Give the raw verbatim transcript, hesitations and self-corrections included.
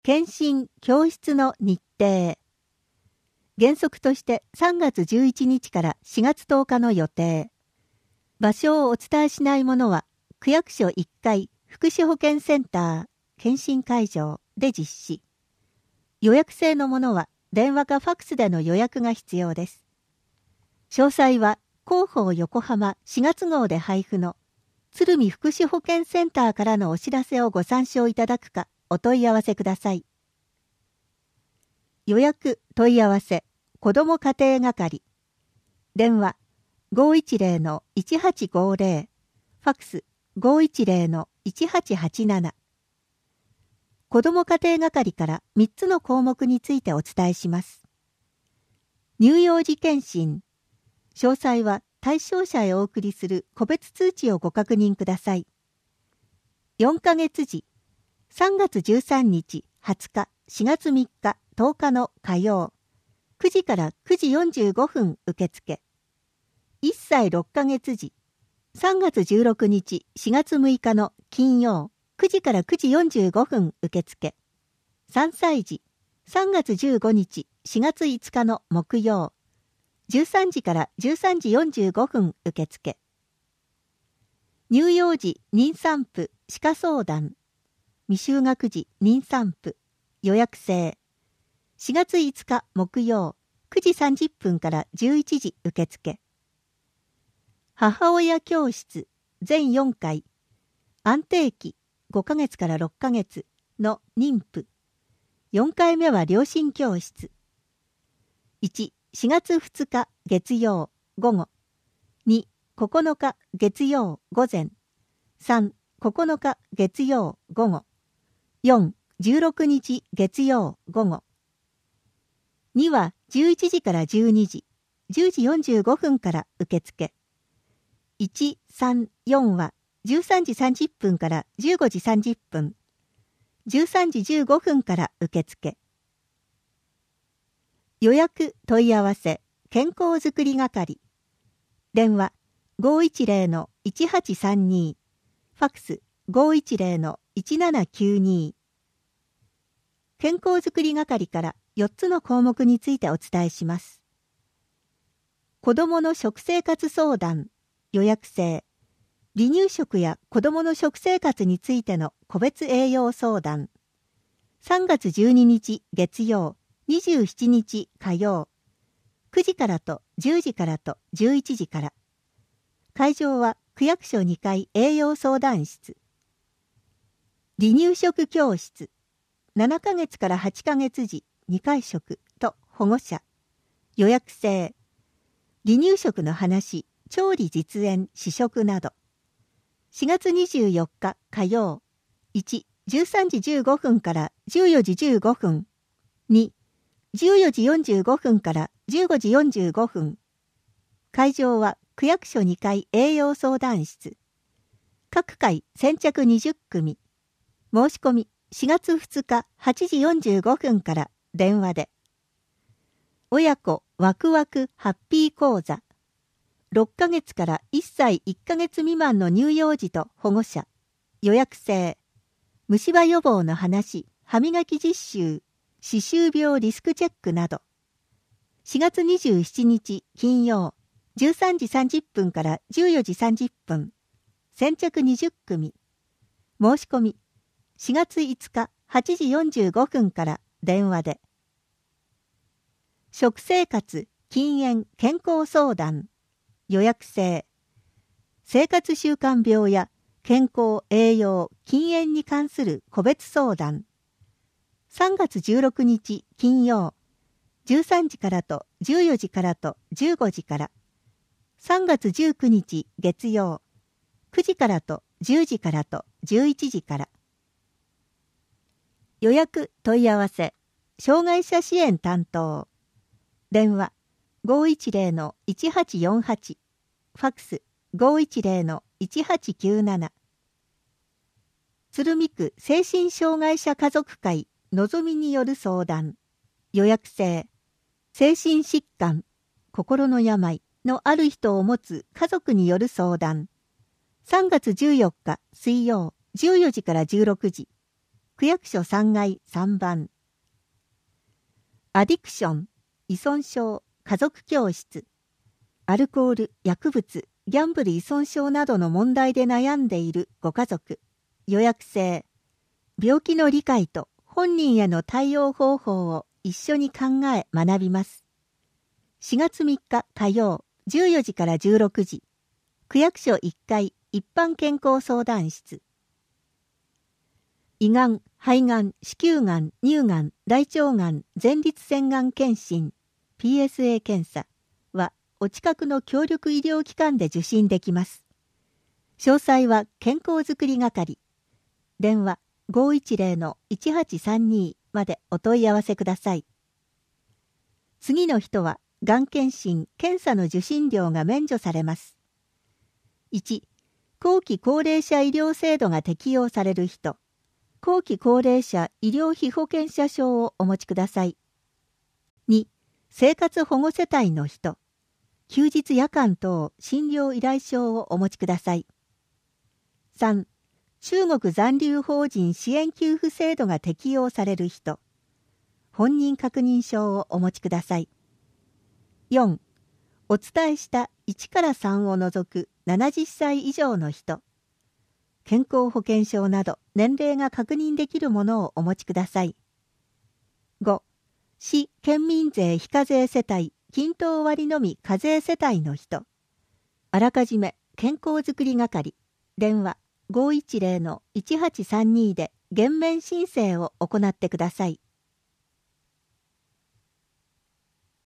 検診教室の日程。原則としてさんがつじゅういちにちからしがつとおかの予定。場所をお伝えしないものは、区役所いっかい福祉保健センター検診会場で実施。予約制のものは電話かファックスでの予約が必要です。詳細は広報横浜しがつ号で配布の鶴見福祉保健センターからのお知らせをご参照いただくかお問い合わせください。予約問い合わせ子ども家庭係。電話 ごいちぜろのいちはちごぜろ、ファックス ごいちぜろのいちはちはちなな。子ども家庭係からみっつの項目についてお伝えします。乳幼児検診。詳細は対象者へお送りする個別通知をご確認ください。よんかげつじ、さんがつじゅうさんにち、はつか、しがつみっか、とおかの火曜、くじからくじよんじゅうごふん受付。いっさいろっかげつじ、さんがつじゅうろくにち、しがつむいかの金曜、くじからくじよんじゅうごふん受付。さんさいじ、さんがつじゅうごにち、しがついつかの木曜、じゅうさんじからじゅうさんじよんじゅうごふん受付。乳幼児妊産婦歯科相談。未就学児妊産婦予約制。しがついつか木曜くじさんじゅっぷんからじゅういちじ受付。母親教室全よんかい。安定期ごかげつからろっかげつの妊婦。よんかいめは両親教室。いち、しがつふつか月曜午後。に、ここのか月曜午前。さん、ここのか月曜午後。よん、じゅうろくにち月曜午後。にはじゅういちじからじゅうにじ、じゅうじよんじゅうごふんから受付。いち、さん、よんはじゅうさんじさんじゅっぷんからじゅうごじさんじゅっぷん。じゅうさんじじゅうごふんから受付。予約問い合わせ健康づくり係。電話 ごいちぜろのいちはちさんに、ファックス ごいちぜろのいちななきゅうに。健康づくり係からよっつの項目についてお伝えします。子どもの食生活相談予約制。離乳食や子どもの食生活についての個別栄養相談。さんがつじゅうににち月曜、にじゅうしちにち火曜、くじからとじゅうじからとじゅういちじから。会場は区役所にかい栄養相談室。離乳食教室。ななかげつからはちかげつじにかい食と保護者。予約制。離乳食の話、調理実演、試食など。しがつにじゅうよっか火曜。いち、じゅうさんじじゅうごふんからじゅうよじじゅうごふん。に、じゅうよじよんじゅうごふんからじゅうごじよんじゅうごふん。会場は区役所にかい栄養相談室。各回先着にじゅっくみ。申し込みしがつふつかはちじよんじゅうごふんから電話で。親子ワクワクハッピー講座。ろっかげつからいっさいいっかげつ未満の乳幼児と保護者。予約制。虫歯予防の話、歯磨き実習、歯周病リスクチェックなど。しがつにじゅうしちにち金曜、じゅうさんじさんじゅっぷんからじゅうよじさんじゅっぷん。先着にじゅっくみ。申し込みしがついつかはちじよんじゅうごふんから電話で。食生活禁煙健康相談予約制。生活習慣病や健康栄養禁煙に関する個別相談。さんがつじゅうろくにち金曜、じゅうさんじからとじゅうよじからとじゅうごじから。さんがつじゅうくにち月曜、くじからとじゅうじからとじゅういちじから。予約問い合わせ障害者支援担当。電話 ごいちぜろのいちはちよんはち、ファックス ごいちぜろのいちはちきゅうなな。鶴見区精神障害者家族会のぞみによる相談。予約制。精神疾患、心の病のある人を持つ家族による相談。さんがつじゅうよっか水曜じゅうよじからじゅうろくじ。 区役所さんがいさんばん。アディクション、依存症、家族教室。アルコール、薬物、ギャンブル依存症などの問題で悩んでいるご家族。予約制。病気の理解と本人への対応方法を一緒に考え学びます。しがつみっか火曜、じゅうよじからじゅうろくじ。区役所いっかい一般健康相談室。胃がん、肺がん、子宮がん、乳がん、大腸がん、前立腺がん検診、ピーエスエー 検査はお近くの協力医療機関で受診できます。詳細は健康づくり係。電話 ごいちゼロのいちはちさんに までお問い合わせください。次の人は、がん検診・検査の受診料が免除されます。いち、後期高齢者医療制度が適用される人、後期高齢者医療費保険者証をお持ちください。に、生活保護世帯の人、休日夜間等診療依頼証をお持ちください。さん、中国残留邦人支援給付制度が適用される人、本人確認証をお持ちください。よん、お伝えしたいちからさんを除くななじゅっさい以上の人、健康保険証など年齢が確認できるものをお持ちください。ご、市県民税非課税世帯均等割のみ課税世帯の人、あらかじめ健康づくり係、電話 ごいちゼロのいちはちさんに で減免申請を行ってください。